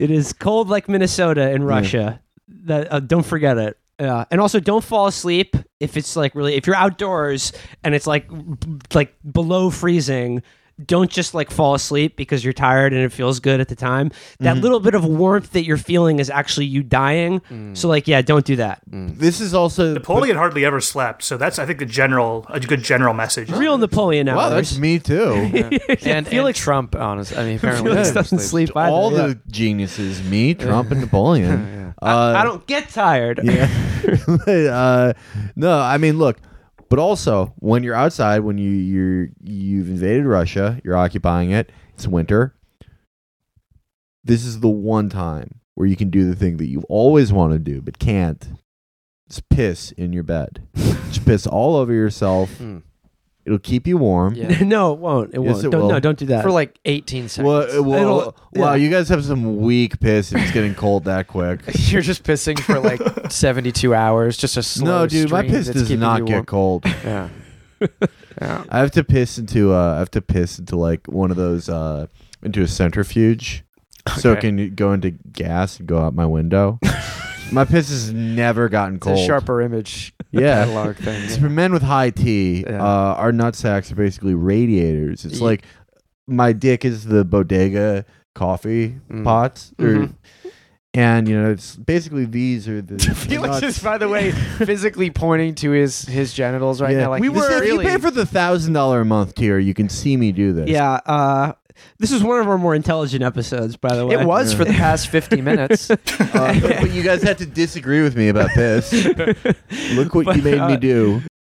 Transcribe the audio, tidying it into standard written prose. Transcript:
It is cold like Minnesota in Russia. That don't forget it. And also, don't fall asleep if it's like really if you're outdoors and it's like below freezing. Don't just like fall asleep because you're tired and it feels good at the time. That little bit of warmth that you're feeling is actually you dying. So like, yeah, don't do that. This is also Napoleon hardly ever slept, so that's I think a good general message. Real Napoleon hours. wow, that's me too. And Felix- Trump, honestly. I mean, apparently Felix he never doesn't sleeps. sleep either. All yeah. the geniuses, me, Trump, and Napoleon. I don't get tired. Yeah. No, I mean, look. But also, when you're outside, when you've invaded Russia, you're occupying it. It's winter. This is the one time where you can do the thing that you always want to do but can't. Just piss in your bed. Just piss all over yourself. It'll keep you warm. Yeah. No, it won't. It Yes, won't. it Don't, will. no, don't do that. For like 18 seconds. Wow, yeah. you guys have some weak piss if it's getting cold that quick. You're just pissing for like 72 hours. Just a slow No, dude, my stream piss that's does keeping not you get warm. cold. Yeah. Yeah. I have to piss into like one of those into a centrifuge, so it Okay. can go into gas and go out my window. My piss has never gotten It's cold. a sharper image Yeah. catalog thing. It's for men with high T. Yeah. Our nut sacks are basically radiators. It's Ye- like my dick is the bodega coffee pots, and it's basically these are the. Felix nuts. is, by the way, physically pointing to his genitals right Yeah. now. Like If you pay for the $1,000 a month tier, you can see me do this. yeah. This is one of our more intelligent episodes, by the way. It was for the past 50 minutes. But you guys had to disagree with me about piss. Look what you made me do.